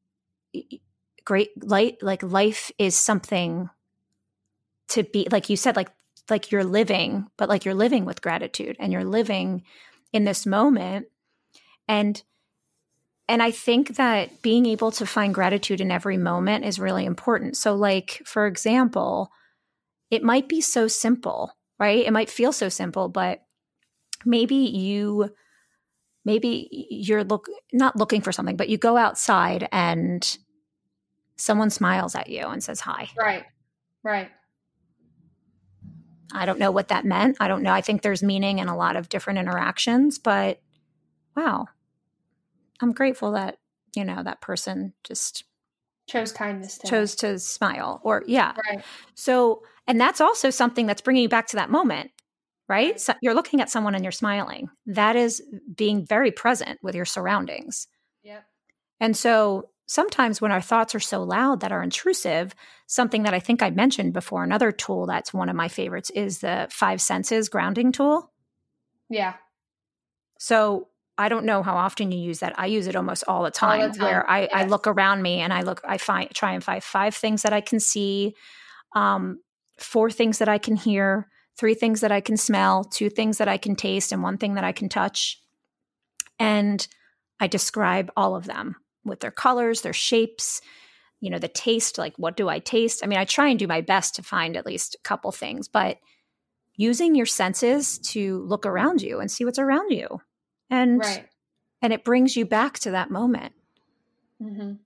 Speaker 3: life is something to be, like you said, like you're living, but like you're living with gratitude and you're living in this moment. And I think that being able to find gratitude in every moment is really important. So, like, for example, it might be so simple, right? It might feel so simple, but maybe you're not looking for something, but you go outside and someone smiles at you and says hi.
Speaker 5: Right. Right.
Speaker 3: I don't know what that meant. I don't know. I think there's meaning in a lot of different interactions, but wow. I'm grateful that, that person just
Speaker 5: chose kindness,
Speaker 3: chose to smile, or
Speaker 5: Right.
Speaker 3: So, and that's also something that's bringing you back to that moment, right? So you're looking at someone and you're smiling. That is being very present with your surroundings.
Speaker 5: Yep.
Speaker 3: And so sometimes when our thoughts are so loud that are intrusive, something that I think I mentioned before, another tool that's one of my favorites is the 5 senses grounding tool.
Speaker 5: Yeah.
Speaker 3: So I don't know how often you use that. I use it almost all the time. Where I look around me and try and find 5 things that I can see, 4 things that I can hear, 3 things that I can smell, 2 things that I can taste, and 1 thing that I can touch. And I describe all of them with their colors, their shapes, the taste, like what do I taste? I mean, I try and do my best to find at least a couple things, but using your senses to look around you and see what's around you. And it brings you back to that moment.
Speaker 5: Mm-hmm.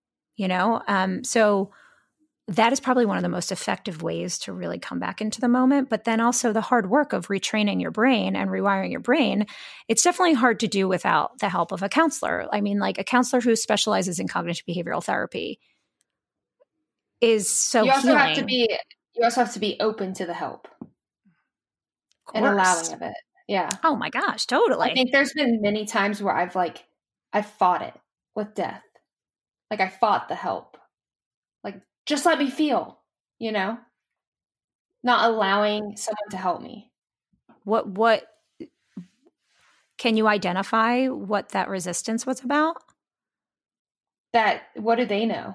Speaker 3: So that is probably one of the most effective ways to really come back into the moment. But then also the hard work of retraining your brain and rewiring your brain, it's definitely hard to do without the help of a counselor. I mean, like a counselor who specializes in cognitive behavioral therapy is so
Speaker 5: you also
Speaker 3: healing.
Speaker 5: You also have to be open to the help and allowing of it. Yeah.
Speaker 3: Oh my gosh, totally.
Speaker 5: I think there's been many times where I've fought it with death. Like, I fought the help. Like, just let me feel, not allowing someone to help me.
Speaker 3: What can you identify what that resistance was about?
Speaker 5: What do they know?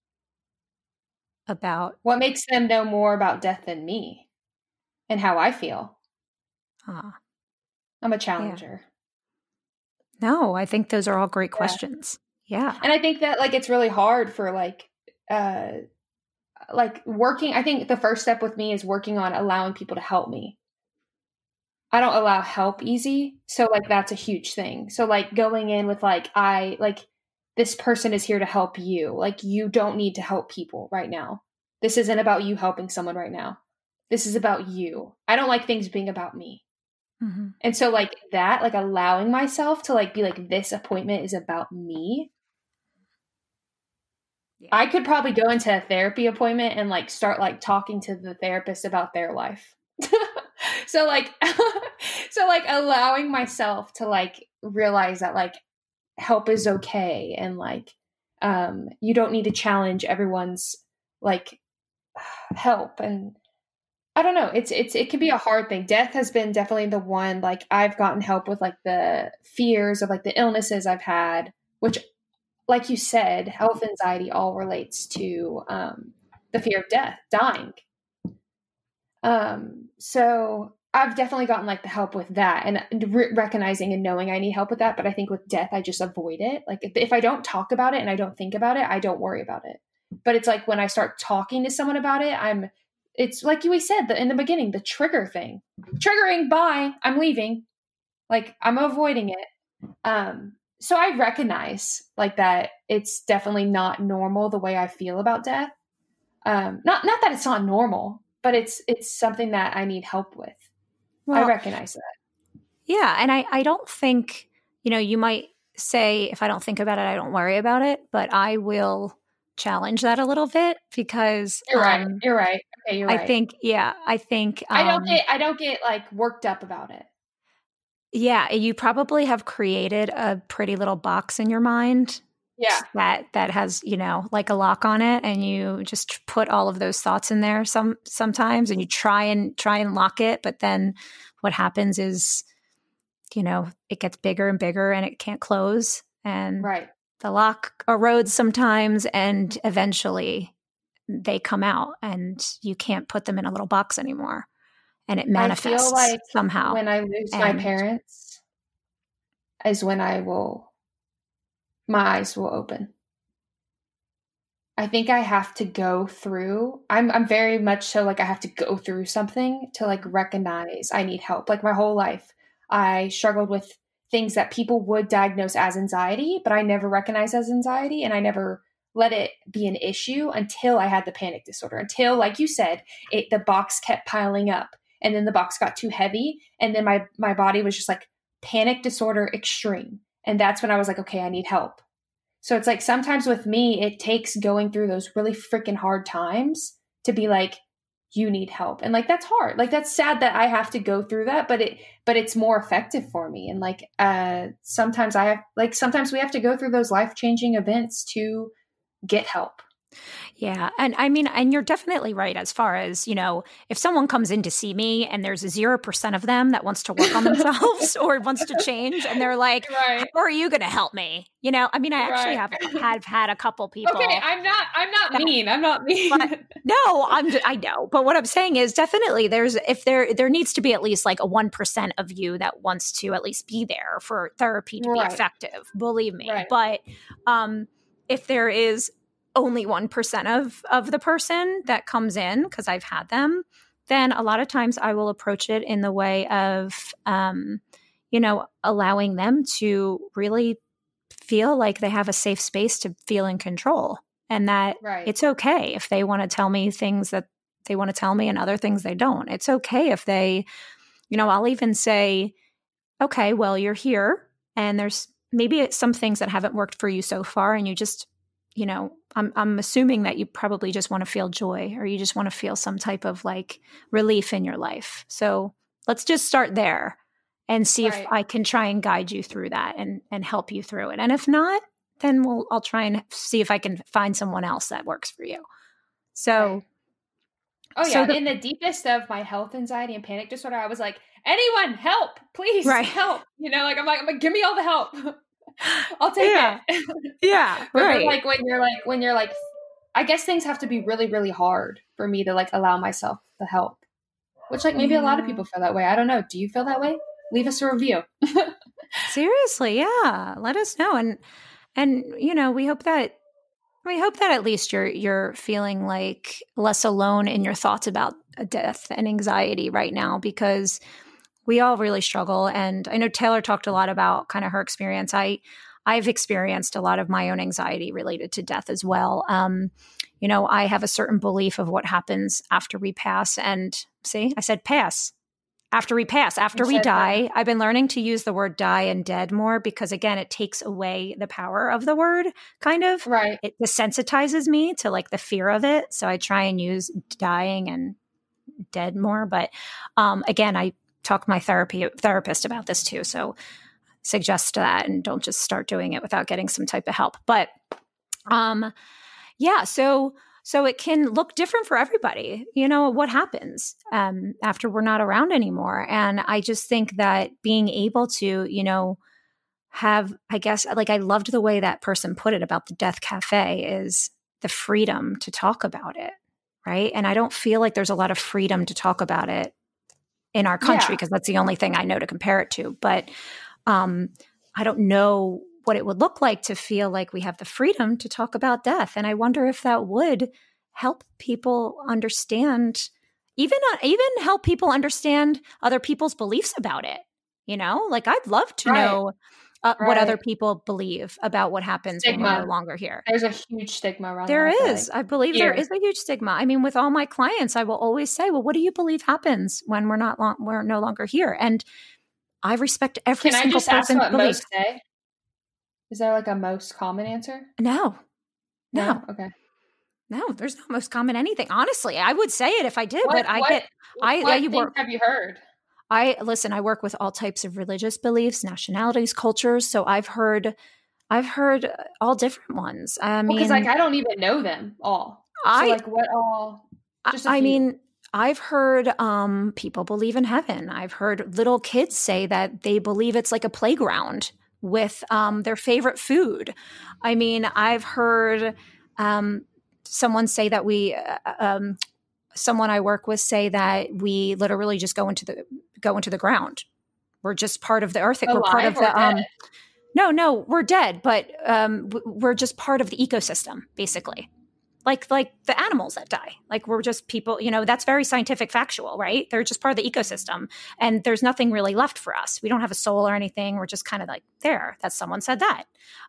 Speaker 3: About
Speaker 5: what makes them know more about death than me and how I feel? I'm a challenger.
Speaker 3: Yeah. No, I think those are all great questions. Yeah.
Speaker 5: And I think that it's really hard for working. I think the first step with me is working on allowing people to help me. I don't allow help easy. So that's a huge thing. So going in with this person is here to help you. You don't need to help people right now. This isn't about you helping someone right now. This is about you. I don't like things being about me.
Speaker 3: Mm-hmm.
Speaker 5: And so allowing myself to be this appointment is about me. Yeah. I could probably go into a therapy appointment and start talking to the therapist about their life. So allowing myself to realize that help is okay. And you don't need to challenge everyone's help. And I don't know. It can be a hard thing. Death has been definitely the one, like I've gotten help with like the fears of like the illnesses I've had, which like you said, health anxiety all relates to the fear of death, dying. So I've definitely gotten like the help with that and recognizing and knowing I need help with that. But I think with death, I just avoid it. Like if I don't talk about it and I don't think about it, I don't worry about it. But it's like when I start talking to someone about it, it's like we said in the beginning, the trigger thing. Triggering, bye, I'm leaving. Like I'm avoiding it. So I recognize like that it's definitely not normal the way I feel about death. Not that it's not normal, but it's something that I need help with. Well, I recognize that.
Speaker 3: Yeah. And I don't think, you might say, if I don't think about it, I don't worry about it, but I will challenge that a little bit because
Speaker 5: you're right. Okay, you're right.
Speaker 3: I think
Speaker 5: I don't get like worked up about it.
Speaker 3: Yeah, you probably have created a pretty little box in your mind.
Speaker 5: Yeah.
Speaker 3: That has, like a lock on it, and you just put all of those thoughts in there sometimes, and you try and lock it, but then what happens is, it gets bigger and bigger and it can't close, and
Speaker 5: right.
Speaker 3: The lock erodes sometimes, and eventually they come out and you can't put them in a little box anymore. And it manifests
Speaker 5: I feel like
Speaker 3: somehow.
Speaker 5: When I lose my parents is when my eyes will open. I think I have to go through, I'm very much so like I have to go through something to like recognize I need help. Like my whole life, I struggled with things that people would diagnose as anxiety, but I never recognized as anxiety, and I never let it be an issue until I had the panic disorder. Until, like you said, the box kept piling up. And then the box got too heavy. And then my body was just like panic disorder extreme. And that's when I was like, okay, I need help. So it's like sometimes with me, it takes going through those really freaking hard times to be like, you need help. And like, that's hard. Like, that's sad that I have to go through that, but it's more effective for me. And like, sometimes we have to go through those life-changing events to get help.
Speaker 3: Yeah. And I mean, and you're definitely right as far as, if someone comes in to see me and there's 0% of them that wants to work on themselves or wants to change, and they're like, right. How are you going to help me? I mean, I actually have had a couple people.
Speaker 5: Okay. I'm not mean. I'm not mean.
Speaker 3: No, I know. But what I'm saying is definitely there needs to be at least like a 1% of you that wants to at least be there for therapy to be effective. Believe me. Right. But, if there is only 1% of the person that comes in, because I've had them, then a lot of times I will approach it in the way of, allowing them to really feel like they have a safe space to feel in control, and that it's okay if they want to tell me things that they want to tell me and other things they don't. It's okay if they, I'll even say, okay, well, you're here and there's maybe some things that haven't worked for you so far, and you just, I'm assuming that you probably just want to feel joy, or you just want to feel some type of like relief in your life. So let's just start there and see if I can try and guide you through that and help you through it. And if not, then I'll try and see if I can find someone else that works for you. So,
Speaker 5: in the deepest of my health anxiety and panic disorder, I was like, anyone help, please help. I'm like, give me all the help. I'll take it.
Speaker 3: Yeah.
Speaker 5: Right. Like when you're like, I guess things have to be really, really hard for me to like allow myself the help, which like maybe a lot of people feel that way. I don't know. Do you feel that way? Leave us a review.
Speaker 3: Seriously. Yeah. Let us know. And, we hope that at least you're feeling like less alone in your thoughts about death and anxiety right now, because we all really struggle. And I know Taylor talked a lot about kind of her experience. I've experienced a lot of my own anxiety related to death as well. I have a certain belief of what happens after we pass. And see, I said pass. After we pass, after we die. That. I've been learning to use the word die and dead more because, again, it takes away the power of the word, kind of.
Speaker 5: Right.
Speaker 3: It desensitizes me to like the fear of it. So I try and use dying and dead more. But again, I talk to my therapist about this too. So suggest that, and don't just start doing it without getting some type of help. But so So it can look different for everybody. What happens after we're not around anymore. And I just think that being able to, have, I guess, like I loved the way that person put it about the Death Cafe is the freedom to talk about it. Right. And I don't feel like there's a lot of freedom to talk about it in our country because that's the only thing I know to compare it to. But I don't know what it would look like to feel like we have the freedom to talk about death. And I wonder if that would help people understand, even help people understand other people's beliefs about it. Like I'd love to know what other people believe about what happens when we're no longer here.
Speaker 5: There's a huge stigma around
Speaker 3: there
Speaker 5: that.
Speaker 3: Is. I believe there is a huge stigma. I mean, with all my clients, I will always say, well, what do you believe happens when we're no longer here? And I respect every single person's belief. Can I just ask what most say?
Speaker 5: Is there like a most common answer?
Speaker 3: No.
Speaker 5: Okay.
Speaker 3: No, there's no most common anything. Honestly, I would say it if I did,
Speaker 5: what things have you heard?
Speaker 3: I work with all types of religious beliefs, nationalities, cultures. So I've heard all different ones. I mean,
Speaker 5: because I don't even know them all. So what all?
Speaker 3: I've heard people believe in heaven. I've heard little kids say that they believe it's like a playground with their favorite food. I mean, I've heard someone say that someone I work with say that we literally just go into the ground. We're just part of the earth. We're part of the No, we're dead, but we're just part of the ecosystem, basically. Like the animals that die. Like we're just people, that's very scientific factual, right? They're just part of the ecosystem and there's nothing really left for us. We don't have a soul or anything. We're just kind of like there. That someone said that.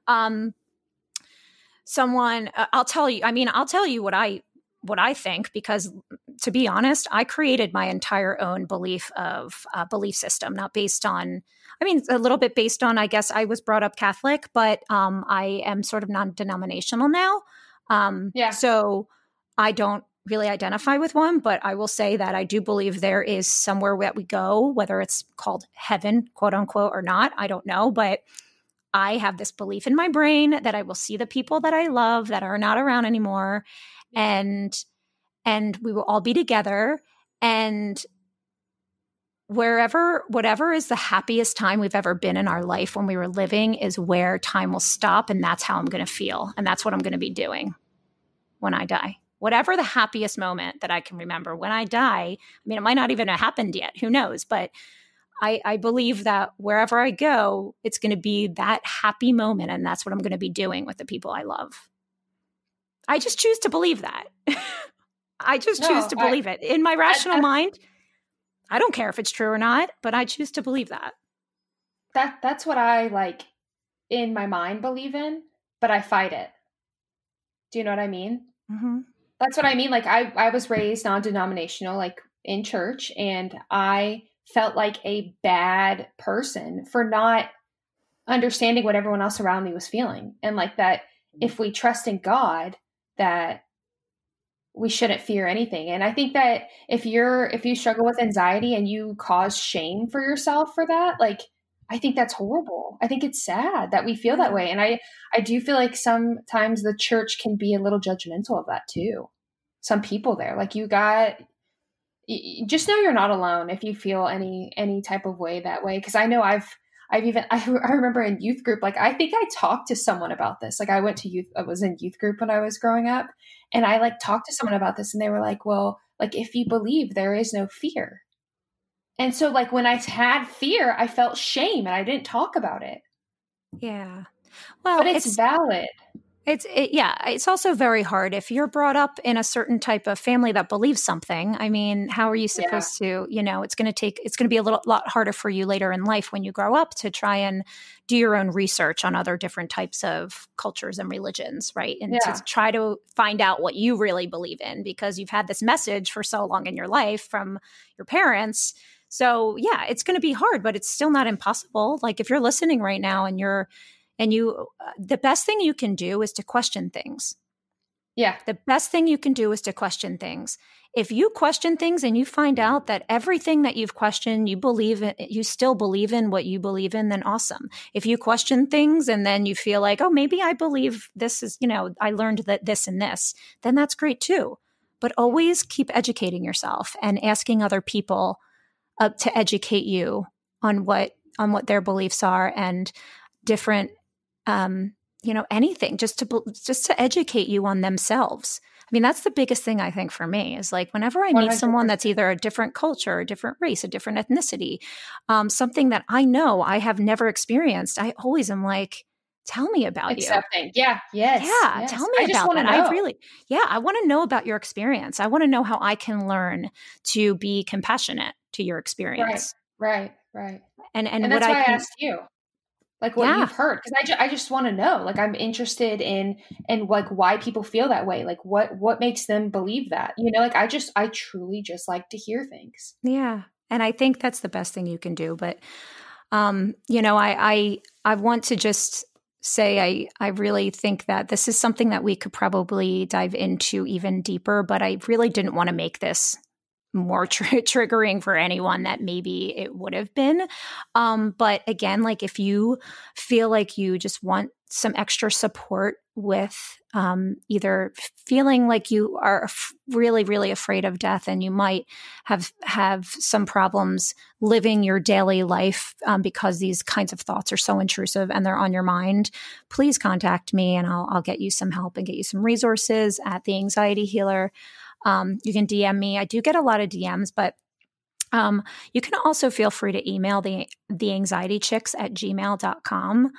Speaker 3: I'll tell you what I think, because to be honest, I created my entire own belief system, not based on, a little bit based on, I guess I was brought up Catholic, but I am sort of non-denominational now. So I don't really identify with one, but I will say that I do believe there is somewhere that we go, whether it's called heaven, quote unquote, or not. I don't know, but I have this belief in my brain that I will see the people that I love that are not around anymore. And we will all be together, and whatever is the happiest time we've ever been in our life when we were living is where time will stop. And that's how I'm going to feel. And that's what I'm going to be doing when I die. Whatever the happiest moment that I can remember when I die. It might not even have happened yet. Who knows? But I believe that wherever I go, it's going to be that happy moment. And that's what I'm going to be doing with the people I love. I just choose to believe that. I just choose to believe it. In my rational mind, I don't care if it's true or not, but I choose to believe that.
Speaker 5: That's what I in my mind believe in, but I fight it. Do you know what I mean?
Speaker 3: Mm-hmm.
Speaker 5: That's what I mean. I was raised non-denominational, in church, and I felt like a bad person for not understanding what everyone else around me was feeling. And that if we trust in God, that we shouldn't fear anything. And I think that if you struggle with anxiety and you cause shame for yourself for that, I think that's horrible. I think it's sad that we feel that way. And I do feel like sometimes the church can be a little judgmental of that too. Some people there, you just know you're not alone if you feel any type of way that way. Cause I know I remember in youth group, I think I talked to someone about this. I was in youth group when I was growing up, and I talked to someone about this, and they were like, well, if you believe, there is no fear. And so when I had fear, I felt shame and I didn't talk about it.
Speaker 3: Yeah. Well,
Speaker 5: but it's valid.
Speaker 3: It's also very hard if you're brought up in a certain type of family that believes something. How are you supposed to, it's going to be a lot harder for you later in life when you grow up to try and do your own research on other different types of cultures and religions, right? And to try to find out what you really believe in, because you've had this message for so long in your life from your parents. So it's going to be hard, but it's still not impossible. If you're listening right now and the best thing you can do is to question things.
Speaker 5: Yeah.
Speaker 3: The best thing you can do is to question things. If you question things and you find out that everything that you've questioned, you still believe in what you believe in, then awesome. If you question things and then you feel like, oh, maybe I believe this is, I learned that this and this, then that's great too. But always keep educating yourself and asking other people to educate you on what their beliefs are and different, anything just to educate you on themselves. I mean, that's the biggest thing I think for me is like whenever I meet 100%. Someone that's either a different culture, a different race, a different ethnicity, something that I know I have never experienced, I always am like, tell me about
Speaker 5: Accepting.
Speaker 3: you.
Speaker 5: Yeah. Yes.
Speaker 3: Yeah.
Speaker 5: Yes.
Speaker 3: Tell me about that.
Speaker 5: Know.
Speaker 3: I want to know about your experience. I want to know how I can learn to be compassionate to your experience.
Speaker 5: Right. And
Speaker 3: what
Speaker 5: that's why I asked you. Like what you've heard, because I just want to know. Like I'm interested in like why people feel that way. Like what makes them believe that. Like I truly just like to hear things.
Speaker 3: Yeah, and I think that's the best thing you can do. But I want to just say I really think that this is something that we could probably dive into even deeper. But I really didn't want to make this more triggering for anyone that maybe it would have been. But again, like if you feel like you just want some extra support with either feeling like you are really, really afraid of death and you might have some problems living your daily life because these kinds of thoughts are so intrusive and they're on your mind, please contact me and I'll get you some help and get you some resources at The Anxiety Healer. You can DM me. I do get a lot of DMs, but you can also feel free to email the anxietychicks@gmail.com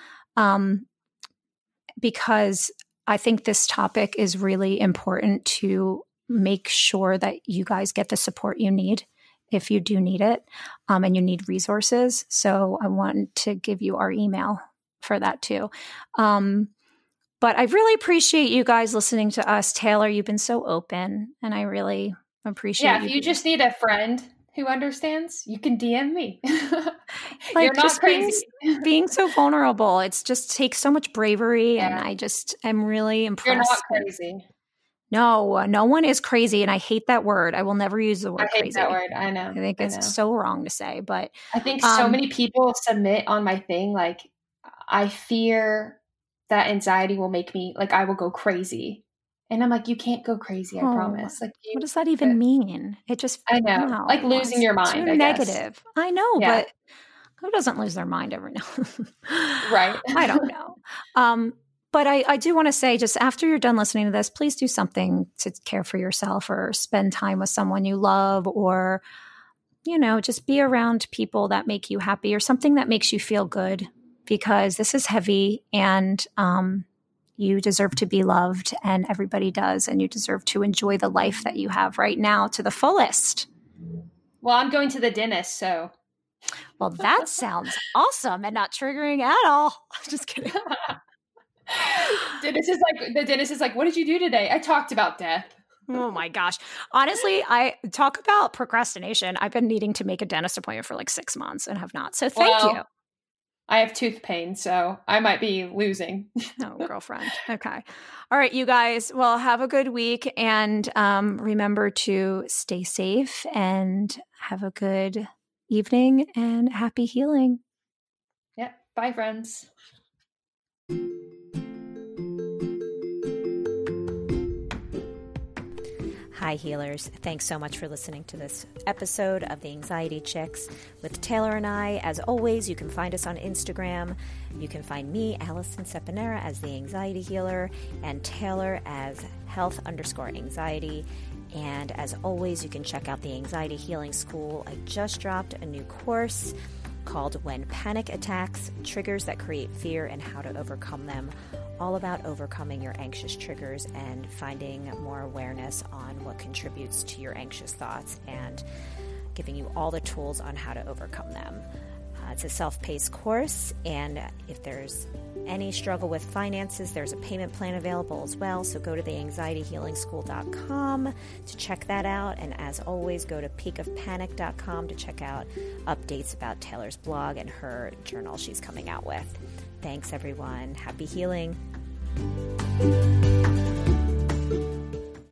Speaker 3: because I think this topic is really important to make sure that you guys get the support you need if you do need it and you need resources. So I want to give you our email for that too. But I really appreciate you guys listening to us. Taylor, you've been so open, and I really appreciate
Speaker 5: you. Yeah, if you just need a friend who understands, you can DM me. You're not crazy.
Speaker 3: Being so vulnerable, it's just takes so much bravery, and I just am really impressed.
Speaker 5: You're not crazy.
Speaker 3: No, no one is crazy, and I hate that word. I will never use the word crazy.
Speaker 5: I hate that word. I know.
Speaker 3: I think it's so wrong to say, but
Speaker 5: I think so many people submit on my thing, like, I fear that anxiety will make me, like, I will go crazy. And I'm like, you can't go crazy, I promise. Like,
Speaker 3: what does that even mean? It just,
Speaker 5: I know, like losing your mind.
Speaker 3: Too negative. I know, but who doesn't lose their mind every now?
Speaker 5: Right.
Speaker 3: I don't know. But I do want to say, just after you're done listening to this, please do something to care for yourself or spend time with someone you love or, just be around people that make you happy or something that makes you feel good. Because this is heavy and you deserve to be loved and everybody does. And you deserve to enjoy the life that you have right now to the fullest.
Speaker 5: Well, I'm going to the dentist, so.
Speaker 3: Well, that sounds awesome and not triggering at all. I'm just kidding.
Speaker 5: The dentist is like, what did you do today? I talked about death.
Speaker 3: Oh my gosh. Honestly, I talk about procrastination. I've been needing to make a dentist appointment for like 6 months and have not. So thank you.
Speaker 5: I have tooth pain, so I might be losing.
Speaker 3: Oh, girlfriend. Okay. All right, you guys. Well, have a good week. And remember to stay safe and have a good evening and happy healing.
Speaker 5: Yeah. Bye, friends.
Speaker 3: Hi, healers. Thanks so much for listening to this episode of The Anxiety Chicks with Taylor and I. As always, you can find us on Instagram. You can find me, Allison Seponera, as The Anxiety Healer and Taylor as health_anxiety. And as always, you can check out the Anxiety Healing School. I just dropped a new course called When Panic Attacks, Triggers That Create Fear and How to Overcome Them. All about overcoming your anxious triggers and finding more awareness on what contributes to your anxious thoughts and giving you all the tools on how to overcome them. It's a self-paced course, and if there's any struggle with finances, there's a payment plan available as well. So go to theanxietyhealingschool.com to check that out. And as always, go to peakofpanic.com to check out updates about Taylor's blog and her journal she's coming out with. Thanks, everyone. Happy healing.